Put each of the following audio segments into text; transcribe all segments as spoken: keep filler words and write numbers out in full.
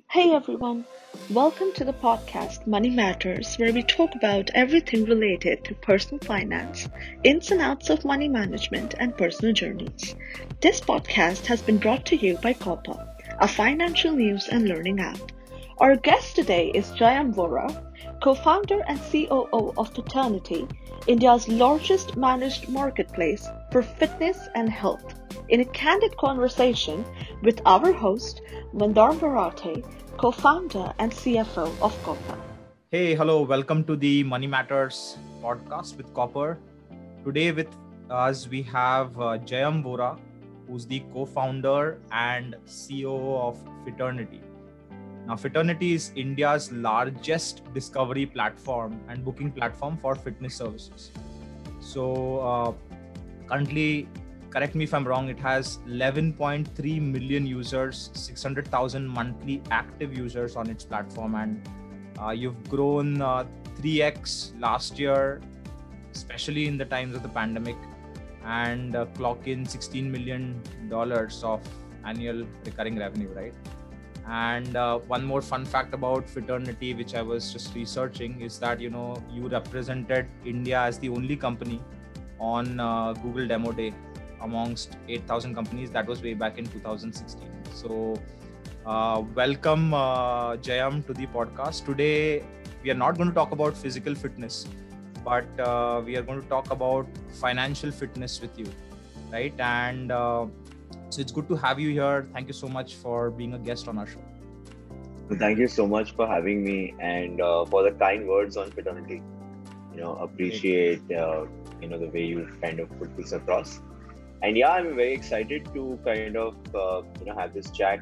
Hey everyone, welcome to the podcast Money Matters, where we talk about everything related to personal finance, ins and outs of money management, and personal journeys. This podcast has been brought to you by Copper, a financial news and learning app. Our guest today is Jayam Vora, co-founder and C O O of Fiternity, India's largest managed marketplace for fitness and health. In a candid conversation with our host, Mandar Varate, co-founder and C F O of Copper. Hey, hello, welcome to the Money Matters podcast with Copper. Today with us we have uh, Jayam Vora, who's the co-founder and C O O of Fiternity. Now, Fiternity is India's largest discovery platform and booking platform for fitness services. So uh, currently, correct me if I'm wrong, it has eleven point three million users, six hundred thousand monthly active users on its platform, and uh, you've grown uh, three x last year, especially in the times of the pandemic, and uh, clock in sixteen million dollars of annual recurring revenue, right? And uh, one more fun fact about Fiternity, which I was just researching, is that, you know, you represented India as the only company on uh, Google Demo Day amongst eight thousand companies. That was way back in two thousand sixteen. So uh, welcome uh, Jayam to the podcast. Today we are not going to talk about physical fitness, but uh, we are going to talk about financial fitness with you, right? And uh, so it's good to have you here. Thank you so much for being a guest on our show. Thank you so much for having me and uh, for the kind words on Fiternity. You know, appreciate uh, you know the way you kind of put this across. And yeah, I'm very excited to kind of uh, you know have this chat.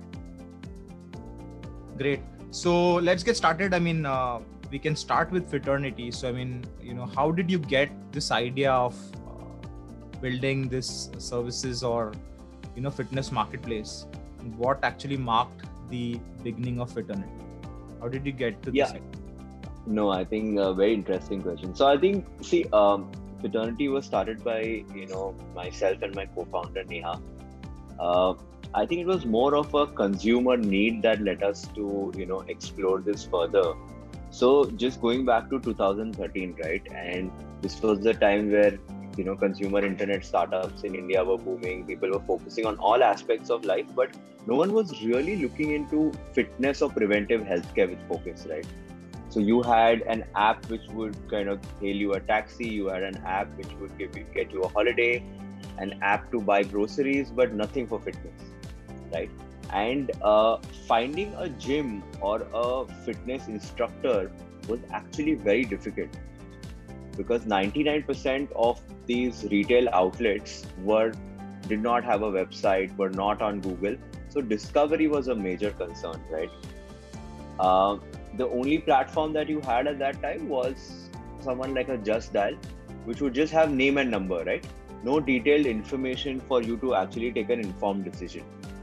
Great. So let's get started. I mean, uh, we can start with Fiternity. So I mean, you know, how did you get this idea of uh, building this services or you know fitness marketplace? What actually marked the beginning of Fiternity? How did you get to Yeah. this idea? No, I think a very interesting question. So I think see, um, Fiternity was started by you know myself and my co-founder Neha. Uh, I think it was more of a consumer need that led us to you know explore this further. So just going back to two thousand thirteen, right? And this was the time where you know consumer internet startups in India were booming. People were focusing on all aspects of life, but no one was really looking into fitness or preventive healthcare with focus, right? So you had an app which would kind of hail you a taxi. You had an app which would give you, get you a holiday, an app to buy groceries, but nothing for fitness, right? And uh, finding a gym or a fitness instructor was actually very difficult because ninety-nine percent of these retail outlets were did not have a website, were not on Google. So discovery was a major concern, right? Uh, the only platform that you had at that time was someone like a Just Dial, which would just have name and number, right? No detailed information for you to actually take an informed decision.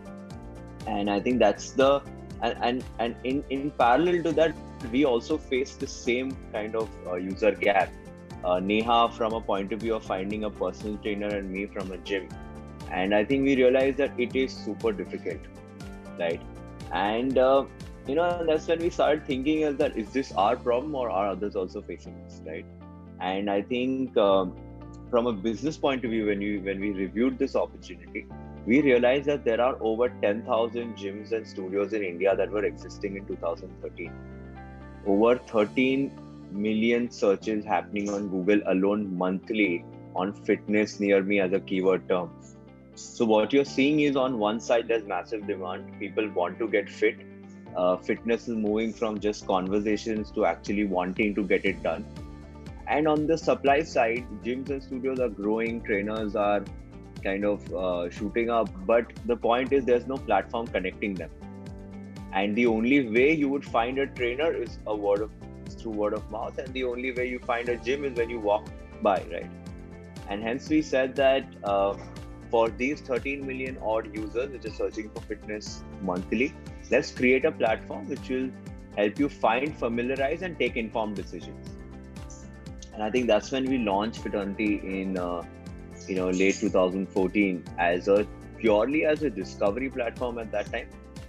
And I think that's the and and, and in, in parallel to that, we also face the same kind of uh, user gap. Uh, Neha from a point of view of finding a personal trainer and me from a gym. And I think we realized that it is super difficult, right? And uh, you know that's when we started thinking is that is this our problem or are others also facing this, right? And I think um, from a business point of view, when we when we reviewed this opportunity, we realized that there are over ten thousand gyms and studios in India that were existing in two thousand thirteen. Over thirteen million searches happening on Google alone monthly on fitness near me as a keyword term. So what you're seeing is on one side there's massive demand. People want to get fit. Uh, fitness is moving from just conversations to actually wanting to get it done. And on the supply side, gyms and studios are growing, trainers are kind of uh, shooting up, but the point is there's no platform connecting them. And the only way you would find a trainer is a word of through word of mouth, and the only way you find a gym is when you walk by, right? And hence we said that uh, for these thirteen million odd users which are searching for fitness monthly, let's create a platform which will help you find, familiarize, and take informed decisions. And I think that's when we launched Fiternity in uh, you know late two thousand fourteen as a purely as a discovery platform at that time.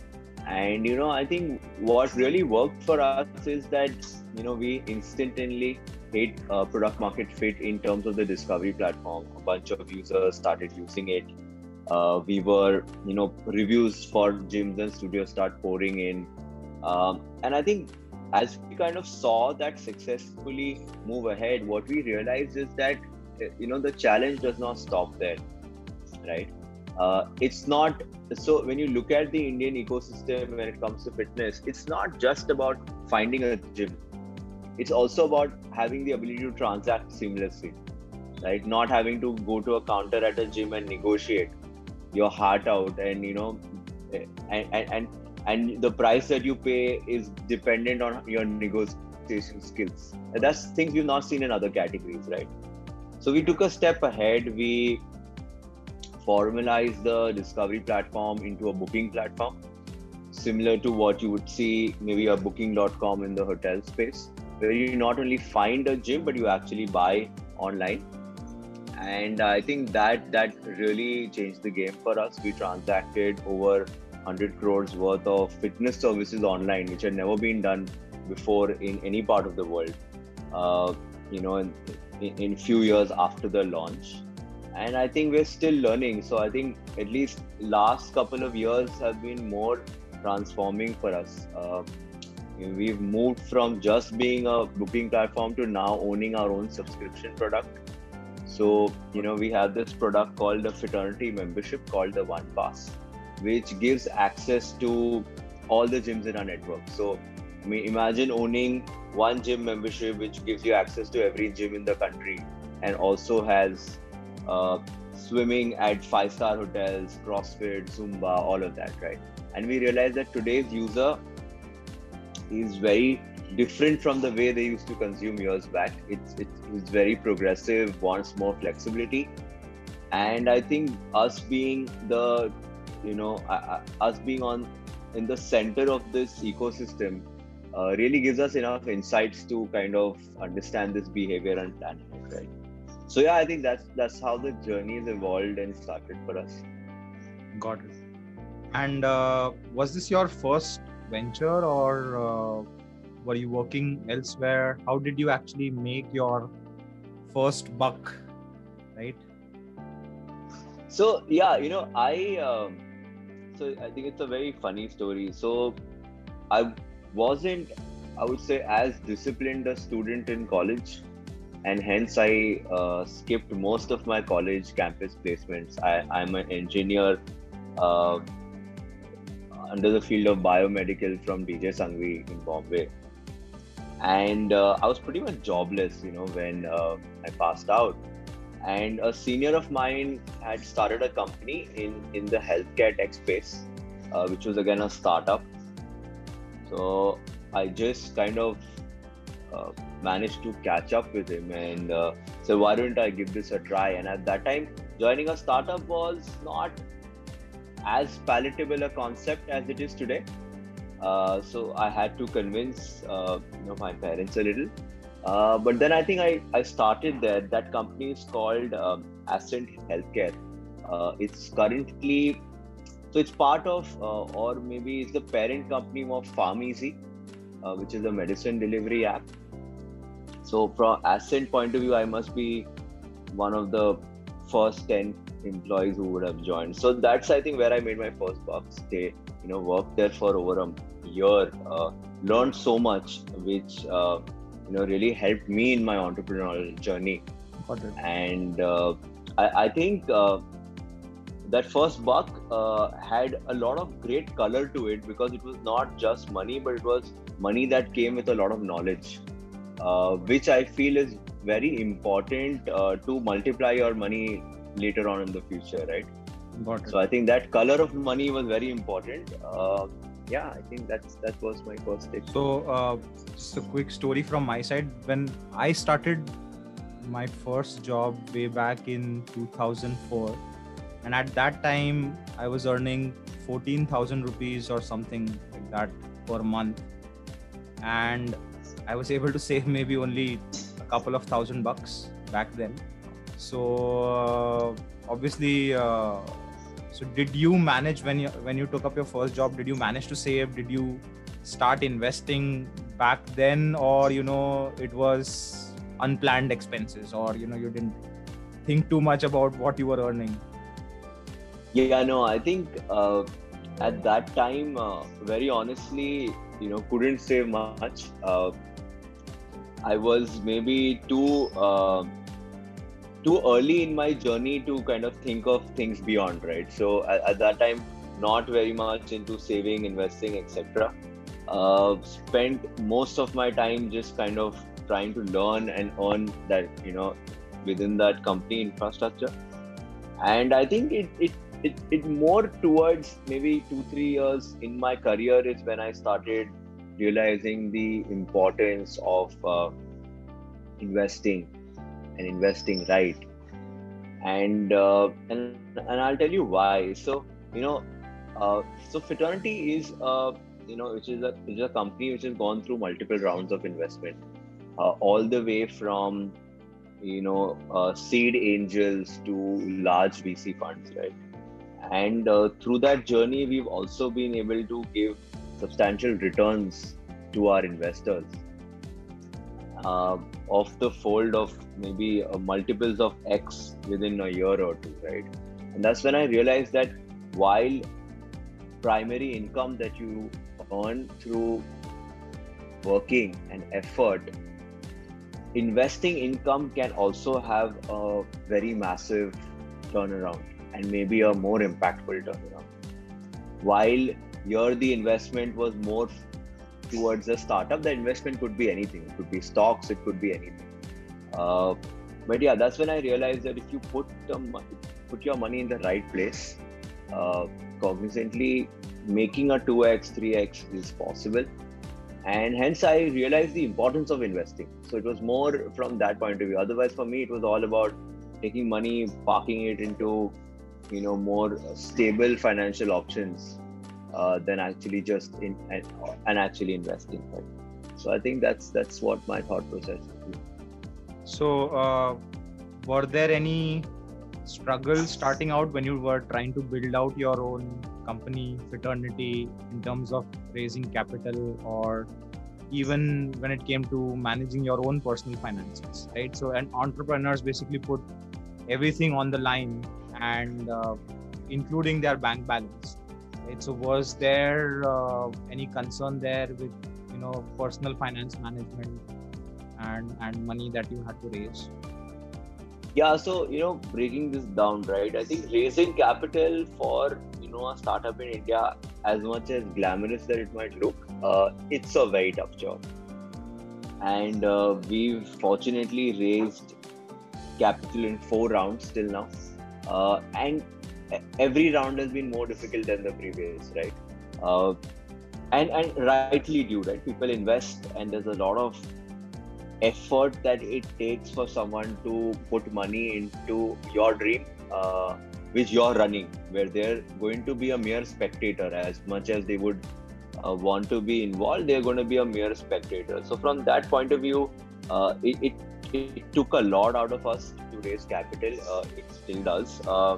And you know, I think what really worked for us is that you know we instantly hit uh, product market fit in terms of the discovery platform. A bunch of users started using it. Uh, we were, you know, reviews for gyms and studios start pouring in, um, and I think as we kind of saw that successfully move ahead, what we realized is that you know the challenge does not stop there, right? Uh, it's not so when you look at the Indian ecosystem when it comes to fitness, it's not just about finding a gym. It's also about having the ability to transact seamlessly, right? Not having to go to a counter at a gym and negotiate your heart out, and you know, and and and, and the price that you pay is dependent on your negotiation skills. And that's things we've not seen in other categories, right? So we took a step ahead. We formalized the discovery platform into a booking platform, similar to what you would see maybe a booking dot com in the hotel space, where you not only find a gym, but you actually buy online. And I think that that really changed the game for us. We transacted over one hundred crores worth of fitness services online, which had never been done before in any part of the world, uh, you know, in, in, in few years after the launch. And I think we're still learning. So I think at least last couple of years have been more transforming for us. Uh, we've moved from just being a booking platform to now owning our own subscription product. So, you know, we have this product called the fraternity membership called the One Pass, which gives access to all the gyms in our network. So, I mean, imagine owning one gym membership, which gives you access to every gym in the country and also has uh, swimming at five-star hotels, CrossFit, Zumba, all of that, right? And we realized that today's user is very different from the way they used to consume years back. It's, it's, it's very progressive, wants more flexibility. And I think us being the, you know, uh, us being on in the center of this ecosystem uh, really gives us enough insights to kind of understand this behavior and plan it, right? So yeah, I think that's that's how the journey has evolved and started for us. Got it. And uh, was this your first venture, or uh, were you working elsewhere? How did you actually make your first buck, right? So yeah, you know, I um, so I think it's a very funny story. So I wasn't, I would say, as disciplined a student in college, and hence I uh, skipped most of my college campus placements. I, I'm an engineer uh, under the field of biomedical from D J Sangvi in Bombay. And uh, I was pretty much jobless, you know, when uh, I passed out. And a senior of mine had started a company in, in the healthcare tech space, uh, which was again a startup. So I just kind of uh, managed to catch up with him and uh, so why don't I give this a try? And at that time, joining a startup was not as palatable a concept as it is today. Uh, so I had to convince uh, you know my parents a little. Uh, but then I think I, I started there. That company is called um, Ascent Healthcare. Uh, it's currently, so it's part of, uh, or maybe it's the parent company of PharmEasy, uh, which is a medicine delivery app. So from Ascent point of view, I must be one of the first ten employees who would have joined. So that's, I think, where I made my first bucks. They, you know, worked there for over a year, uh, learned so much, which, uh, you know, really helped me in my entrepreneurial journey. Got it. And uh, I, I think uh, that first buck uh, had a lot of great color to it, because it was not just money, but it was money that came with a lot of knowledge, uh, which I feel is very important uh, to multiply your money later on in the future, right? Got it. So I think that color of money was very important. Uh, yeah, I think that's that was my first take. So uh, just a quick story from my side. When I started my first job way back in two thousand four, and at that time I was earning fourteen thousand rupees or something like that per month, and I was able to save maybe only a couple of thousand bucks back then. So uh, obviously uh, So did you manage when you when you took up your first job? Did you manage to save? Did you start investing back then, or you know it was unplanned expenses, or you know you didn't think too much about what you were earning? Yeah, no, I think uh, at that time, uh, very honestly, you know, couldn't save much. Uh, I was maybe too uh, too early in my journey to kind of think of things beyond, right? So at, at that time, not very much into saving, investing, et cetera. Uh, spent most of my time just kind of trying to learn and earn that, you know, within that company infrastructure. And I think it it it, it more towards maybe two three years in my career is when I started realizing the importance of uh, investing and investing right. And uh, and and I'll tell you why. So you know, uh, so Fraternity is uh, you know which is a which is a company which has gone through multiple rounds of investment, uh, all the way from you know uh, seed angels to large V C funds, right? And uh, through that journey, we've also been able to give substantial returns to our investors, uh, of the fold of maybe uh, multiples of X within a year or two, right? And that's when I realized that while primary income that you earn through working and effort, investing income can also have a very massive turnaround and maybe a more impactful turnaround. While here the investment was more towards a startup, the investment could be anything. It could be stocks, it could be anything. Uh, but yeah, that's when I realized that if you put um, put your money in the right place, uh, cognizantly, making a two X, three X is possible. And hence I realized the importance of investing. So it was more from that point of view. Otherwise, for me, it was all about taking money, parking it into, you know, more stable financial options, uh, than actually just in and, and actually investing. Right? So I think that's that's what my thought process is. So uh, were there any struggles starting out when you were trying to build out your own company, Fraternity, in terms of raising capital, or even when it came to managing your own personal finances, right? So, and entrepreneurs basically put everything on the line, and uh, including their bank balance, right? So was there uh, any concern there with, you know, personal finance management and and money that you had to raise? Yeah, so you know, breaking this down, right? I think raising capital for you know a startup in India, as much as glamorous that it might look, uh, it's a very tough job. And uh, we've fortunately raised capital in four rounds till now, uh, and every round has been more difficult than the previous, right? Uh, and and rightly due, right? People invest, and there's a lot of effort that it takes for someone to put money into your dream, uh, which you're running, where they're going to be a mere spectator. As much as they would uh, want to be involved, they're going to be a mere spectator. So from that point of view, uh, it, it, it took a lot out of us to raise capital. Uh, it still does. Uh,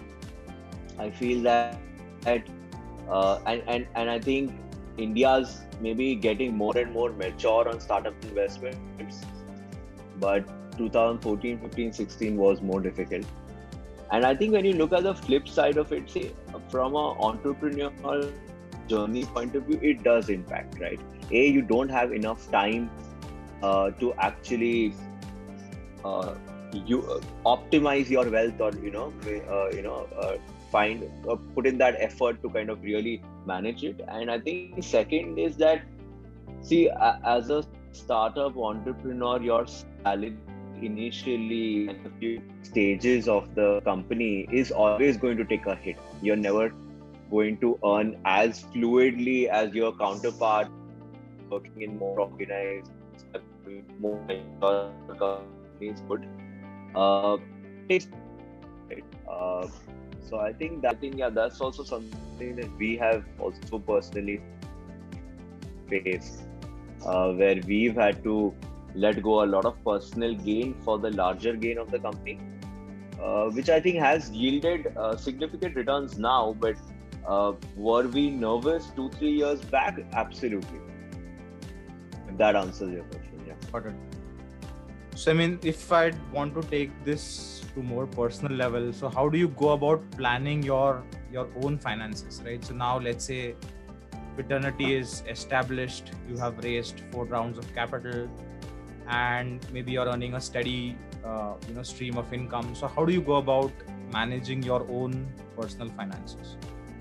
I feel that, that uh, and, and, and I think India's maybe getting more and more mature on startup investments, but twenty fourteen, fifteen, sixteen was more difficult. And I think when you look at the flip side of it, say from an entrepreneurial journey point of view, it does impact, right? A, you don't have enough time uh, to actually uh, you uh, optimize your wealth, or you know, uh, you know. Uh, find uh, put in that effort to kind of really manage it. And I think second is that, see, uh, as a startup entrepreneur, your salary initially in a few stages of the company is always going to take a hit. You're never going to earn as fluidly as your counterpart working in more organized, more companies would. Uh, uh, So I think that, I think, yeah, that's also something that we have also personally faced, uh, where we've had to let go a lot of personal gain for the larger gain of the company. uh, which I think has yielded uh, significant returns now. But uh, were we nervous two, three years back? Absolutely. If that answers your question, yeah. Got it. So, I mean, if I want to take this to more personal level, so how do you go about planning your your own finances, right? So now, let's say Fraternity is established, you have raised four rounds of capital, and maybe you're earning a steady, uh, you know, stream of income. So how do you go about managing your own personal finances?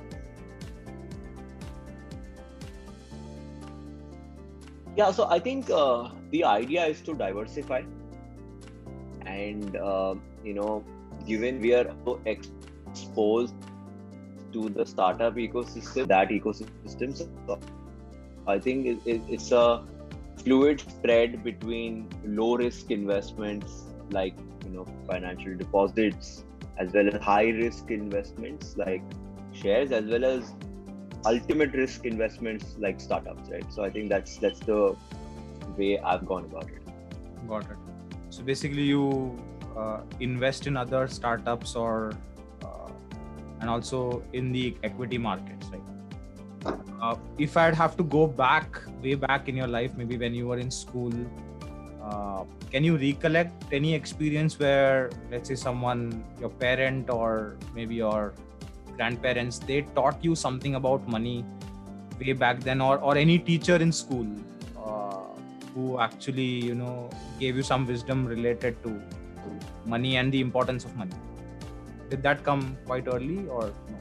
Yeah, so I think uh, the idea is to diversify, and uh, you know, given we are so exposed to the startup ecosystem, that ecosystem, so I think it, it, it's a fluid spread between low risk investments like, you know, financial deposits, as well as high risk investments like shares, as well as ultimate risk investments like startups, right? So I think that's that's the way I've gone about it. Got it. So basically you uh, invest in other startups or uh, and also in the equity markets, right? Uh, if I'd have to go back, way back in your life, maybe when you were in school, uh, can you recollect any experience where, let's say, someone, your parent or maybe your grandparents, they taught you something about money way back then, or, or any teacher in school uh, who actually, you know, gave you some wisdom related to money and the importance of money? Did that come quite early or no?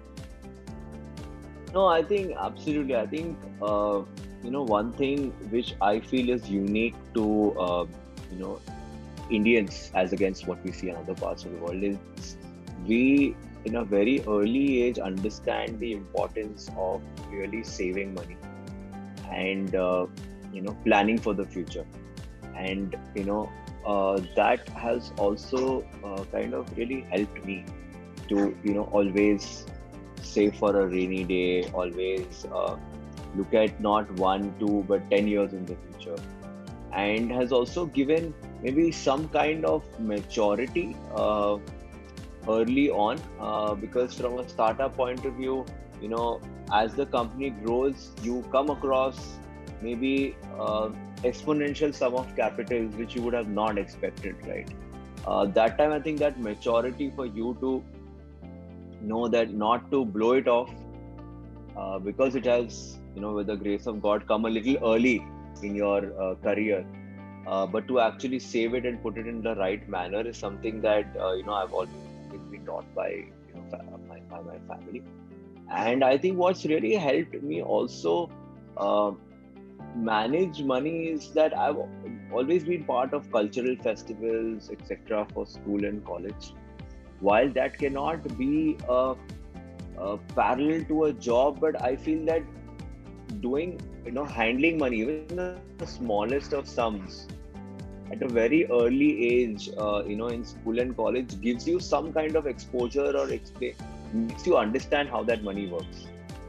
No, I think absolutely. I think, uh, you know, one thing which I feel is unique to, uh, you know, Indians as against what we see in other parts of the world is we, in a very early age, understand the importance of really saving money and, uh, you know, planning for the future. And, you know, uh, that has also uh, kind of really helped me to, you know, always save for a rainy day, always uh, look at not one, two, but ten years in the future. And has also given maybe some kind of maturity uh, early on, uh, because from a startup point of view, you know, as the company grows, you come across maybe uh, exponential sum of capitals which you would have not expected, right? Uh, that time, I think that maturity for you to know that not to blow it off uh, because it has, you know, with the grace of God, come a little early in your uh, career, uh, but to actually save it and put it in the right manner is something that uh, you know, I've always been taught by, you know, my, by my family. And I think what's really helped me also uh, manage money is that I've always been part of cultural festivals, et cetera, for school and college. While that cannot be a, a parallel to a job, but I feel that doing, you know, handling money, even the smallest of sums, at a very early age, uh, you know, in school and college, gives you some kind of exposure or explain, makes you understand how that money works.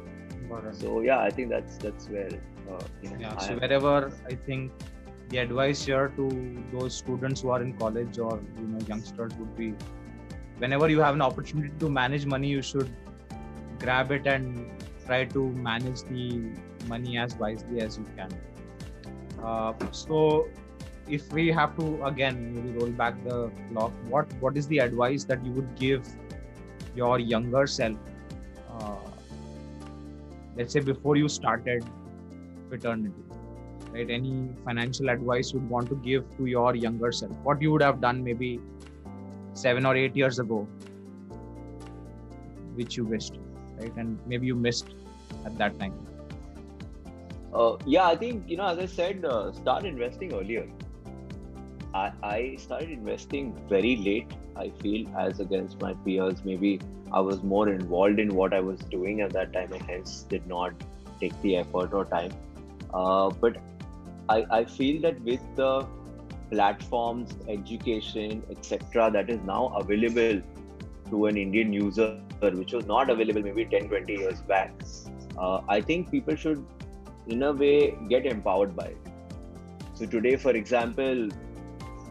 So yeah, I think that's that's where. Uh, you know, yeah. I So have... wherever I think the advice here to those students who are in college or, you know, youngsters would be, whenever you have an opportunity to manage money, you should grab it and try to manage the money as wisely as you can. Uh, so if we have to again maybe roll back the clock, what what is the advice that you would give your younger self, uh, let's say before you started Fraternity, right? Any financial advice you'd want to give to your younger self? What you would have done maybe seven or eight years ago, which you wished, right? And maybe you missed at that time. Uh, yeah, I think, you know, as I said, uh, start investing earlier. I, I started investing very late, I feel, as against my peers. Maybe I was more involved in what I was doing at that time and hence did not take the effort or time. Uh, but I, I feel that with the platforms, education, et cetera, that is now available to an Indian user, which was not available maybe ten, twenty years back, uh, I think people should, in a way, get empowered by it. So today, for example,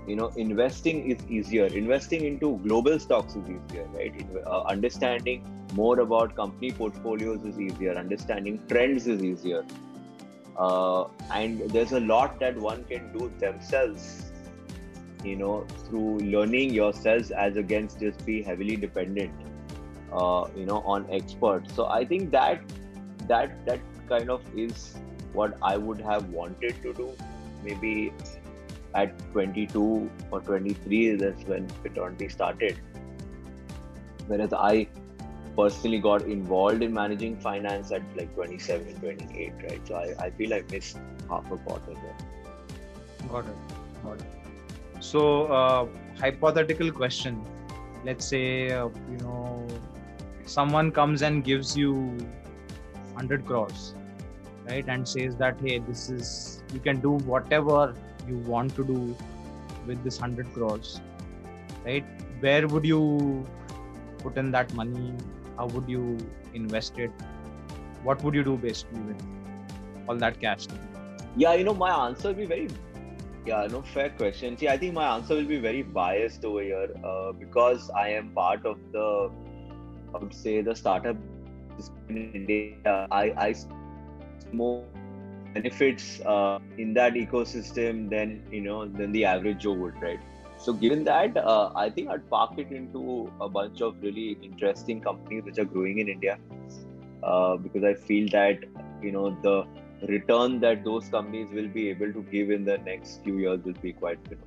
you know, investing is easier. Investing into global stocks is easier, right? In, uh, understanding more about company portfolios is easier. Understanding trends is easier. Uh, and there's a lot that one can do themselves, you know, through learning yourselves as against just be heavily dependent, uh, you know, on experts. So I think that that that kind of is what I would have wanted to do. Maybe at twenty-two or twenty-three, that's when Fraternity started. Whereas I personally got involved in managing finance at like twenty-seven, twenty-eight, right? So I, I feel I missed half a quarter there. Got it. Got it. So, uh, hypothetical question. Let's say, uh, you know, someone comes and gives you one hundred crores, right? And says that, hey, this is, you can do whatever you want to do with this one hundred crores, right? Where would you put in that money? How would you invest it? What would you do basically with all that cash? Yeah, you know, my answer will be very, yeah, no, fair question. See, I think my answer will be very biased over here uh, because I am part of the, I would say, the startup in India. I, I see more benefits uh, in that ecosystem than, you know, than the average Joe would, right? So given that, uh, I think I'd park it into a bunch of really interesting companies which are growing in India uh, because I feel that, you know, the return that those companies will be able to give in the next few years will be quite good.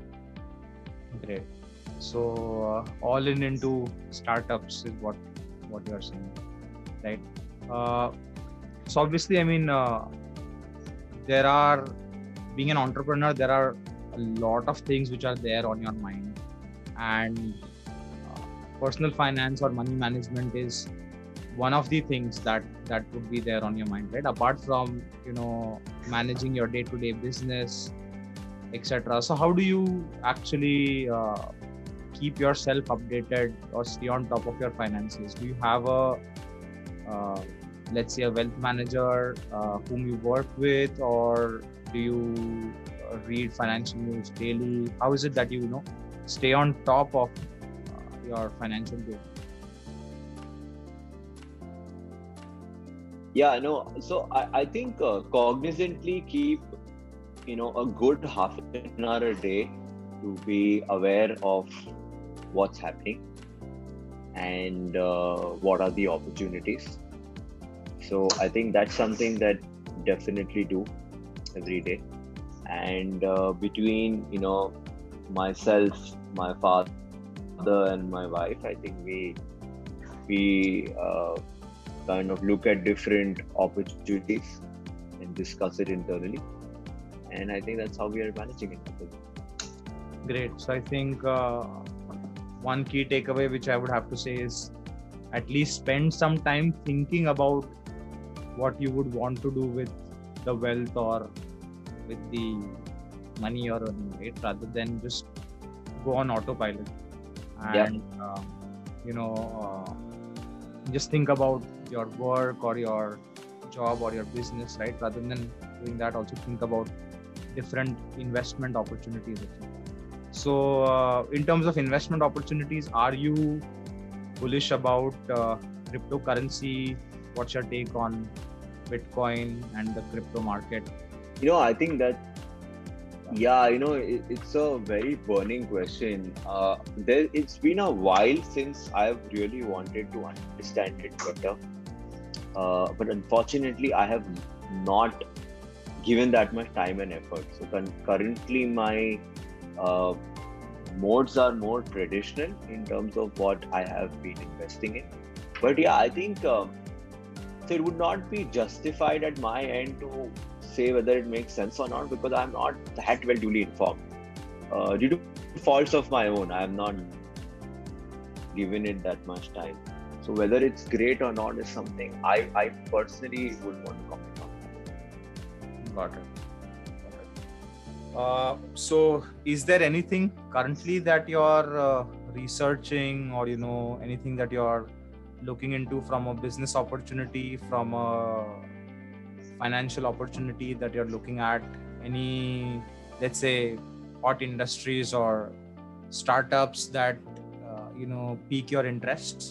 Great. So uh, all in into startups is what what you are saying, right? Uh, so obviously, I mean, uh, there are, being an entrepreneur, there are a lot of things which are there on your mind, and uh, personal finance or money management is one of the things that that would be there on your mind, right? Apart from, you know, managing your day-to-day business, et cetera. So how do you actually uh, keep yourself updated or stay on top of your finances? Do you have a uh, let's say a wealth manager uh, whom you work with, or do you uh, read financial news daily? How is it that you, you know stay on top of uh, your financial game? Yeah, no. So I, I think uh, cognizantly keep, you know, a good half an hour a day to be aware of what's happening and uh, what are the opportunities. So I think that's something that definitely do every day. And uh, between, you know, myself, my father, and my wife, I think we we uh, kind of look at different opportunities and discuss it internally. And I think that's how we are managing it. Great. So I think uh, one key takeaway which I would have to say is at least spend some time thinking about what you would want to do with the wealth or with the money you're earning, right? Rather than just go on autopilot and yeah. uh, you know uh, just think about your work or your job or your business, right? Rather than doing that, also think about different investment opportunities. So uh, in terms of investment opportunities, are you bullish about uh, cryptocurrency? What's your take on Bitcoin and the crypto market? You know, I think that, yeah, you know, it, it's a very burning question. Uh, there, it's been a while since I've really wanted to understand it better. Uh, but unfortunately, I have not given that much time and effort. So con- currently, my uh, modes are more traditional in terms of what I have been investing in. But yeah, I think um, so it would not be justified at my end to say whether it makes sense or not, because I'm not that well duly informed. Uh, due to faults of my own, I have not given it that much time. So whether it's great or not is something I, I personally would want to comment on. Got it. Uh, so is there anything currently that you're uh, researching, or, you know, anything that you're looking into from a business opportunity, from a financial opportunity that you're looking at? Any, let's say, hot industries or startups that uh, you know pique your interests?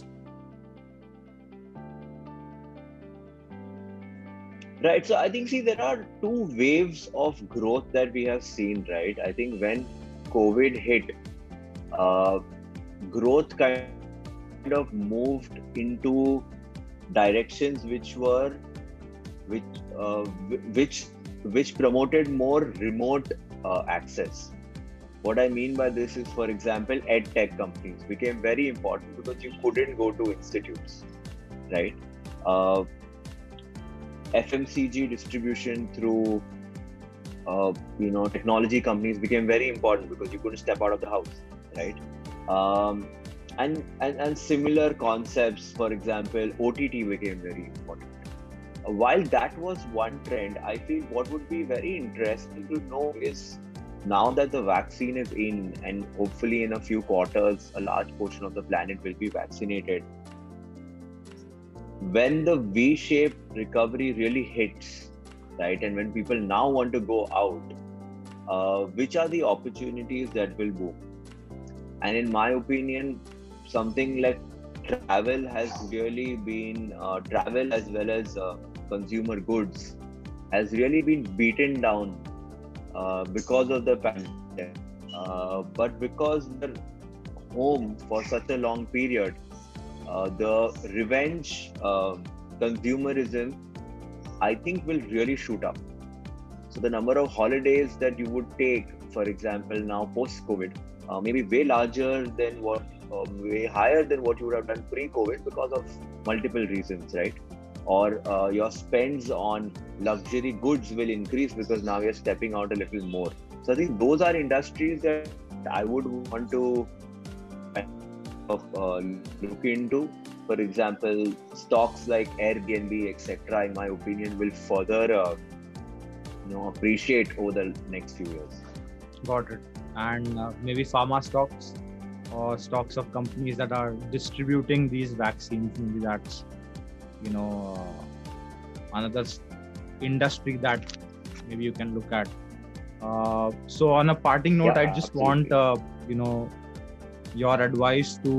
Right. So I think, see, there are two waves of growth that we have seen, right? I think when COVID hit, uh, growth kind of moved into directions which were, which, uh, which, which promoted more remote uh, access. What I mean by this is, for example, ed tech companies became very important because you couldn't go to institutes, right? Uh, F M C G distribution through, uh, you know, technology companies became very important because you couldn't step out of the house, right? Um, and, and and similar concepts, for example, O T T became very important. Uh, while that was one trend, I feel what would be very interesting to know is now that the vaccine is in, and hopefully in a few quarters, a large portion of the planet will be vaccinated. When the V-shaped recovery really hits, right, and when people now want to go out, uh, which are the opportunities that will boom? And in my opinion, something like travel has really been, uh, travel as well as uh, consumer goods has really been beaten down uh, because of the pandemic. Uh, but because we're home for such a long period, Uh, the revenge uh, consumerism, I think, will really shoot up. So the number of holidays that you would take, for example, now post-COVID, uh, maybe way larger than what, uh, way higher than what you would have done pre-COVID because of multiple reasons, right? Or uh, your spends on luxury goods will increase because now you're stepping out a little more. So I think those are industries that I would want to of uh, look into. For example, stocks like Airbnb, et cetera, in my opinion, will further uh, you know appreciate over the next few years. Got it. And uh, maybe pharma stocks or stocks of companies that are distributing these vaccines. Maybe that's you know uh, another industry that maybe you can look at. Uh, so on a parting note, Yeah, I just absolutely. want uh, you know. your advice to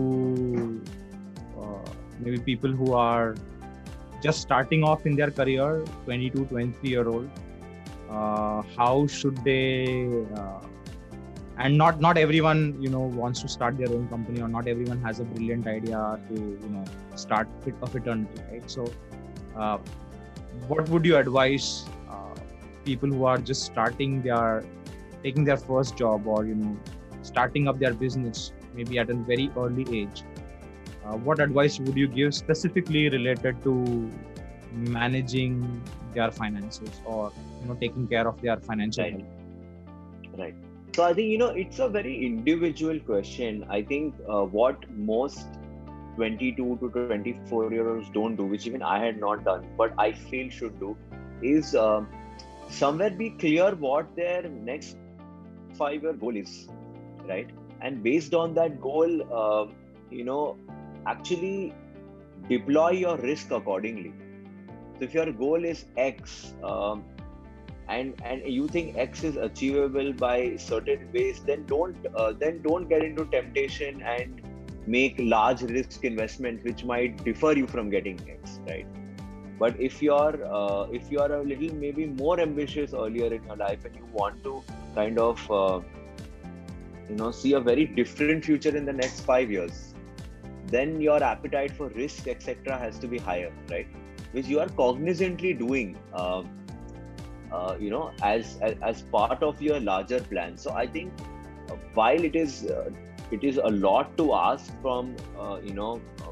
uh, maybe people who are just starting off in their career, twenty-two, twenty-three year old, uh, how should they, uh, and not not everyone you know wants to start their own company, or not everyone has a brilliant idea to you know start fit a fraternity, right? So uh, what would you advise uh, people who are just starting their taking their first job, or you know starting up their business maybe at a very early age? Uh, what advice would you give specifically related to managing their finances, or you know taking care of their financial Right. health? Right. So I think, you know it's a very individual question. I think uh, what most twenty-two to twenty-four year olds don't do, which even I had not done, but I feel should do, is uh, somewhere be clear what their next five year goal is, right? And based on that goal, uh, you know actually deploy your risk accordingly. So if your goal is X, um, and and you think X is achievable by certain ways, then don't uh, then don't get into temptation and make large risk investments which might defer you from getting X, right? But if you're uh, if you are a little maybe more ambitious earlier in your life, and you want to kind of uh, you know see a very different future in the next five years, then your appetite for risk, etc., has to be higher, right? Which you are cognizantly doing uh, uh, you know as, as as part of your larger plan. So I think uh, while it is uh, it is a lot to ask from uh, you know uh,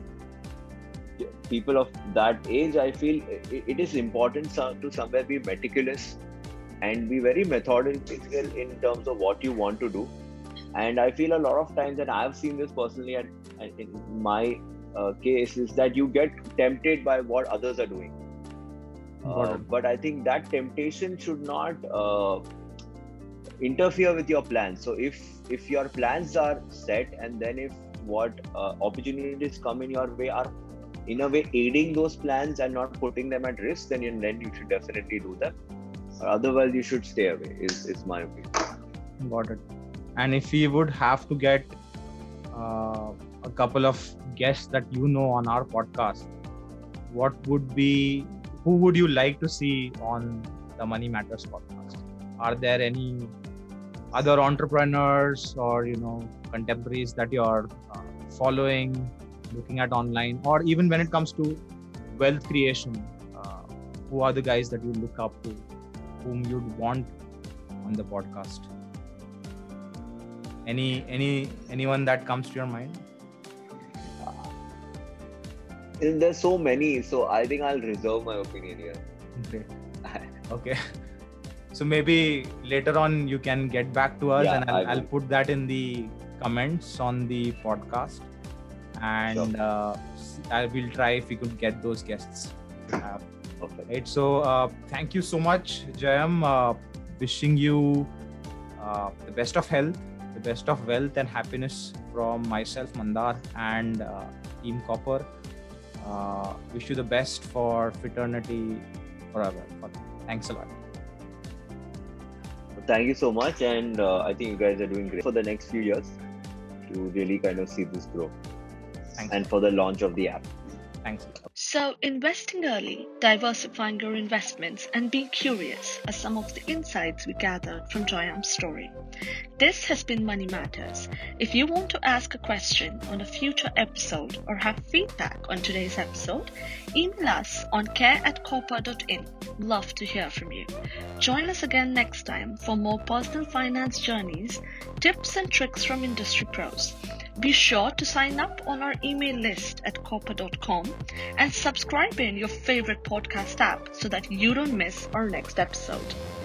people of that age, I feel it, it is important so- to somewhere be meticulous and be very methodical in terms of what you want to do. And I feel a lot of times, and I've seen this personally, and, and in my uh, case, is that you get tempted by what others are doing. Uh, but I think that temptation should not uh, interfere with your plans. So if if your plans are set, and then if what uh, opportunities come in your way are in a way aiding those plans and not putting them at risk, then you, then you should definitely do them. Otherwise, you should stay away. Is is my opinion. got it. And if we would have to get uh, a couple of guests that you know on our podcast, what would be, who would you like to see on the Money Matters podcast? Are there any other entrepreneurs or, you know, contemporaries that you're uh, following, looking at online, or even when it comes to wealth creation, uh, who are the guys that you look up to, whom you'd want on the podcast? Any, any, anyone that comes to your mind? There's so many, so I think I'll reserve my opinion here. Great. Okay. So maybe later on you can get back to us, yeah, and I'll, I'll put that in the comments on the podcast, and sure. uh, I will try if we could get those guests. Uh, Perfect. Right. So uh, thank you so much, Jayam. Uh, wishing you uh, the best of health, the best of wealth and happiness from myself, Mandar, and uh, Team Copper. Uh, wish you the best for fraternity forever. Thanks a lot. Thank you so much, and uh, I think you guys are doing great for the next few years to really kind of see this grow. Thanks. And for the launch of the app. Thanks. So, investing early, diversifying your investments, and being curious are some of the insights we gathered from Jayam's story. This has been Money Matters. If you want to ask a question on a future episode or have feedback on today's episode, email us on care at copper dot in. Love to hear from you. Join us again next time for more personal finance journeys, tips and tricks from industry pros. Be sure to sign up on our email list at copper dot com and subscribe in your favorite podcast app so that you don't miss our next episode.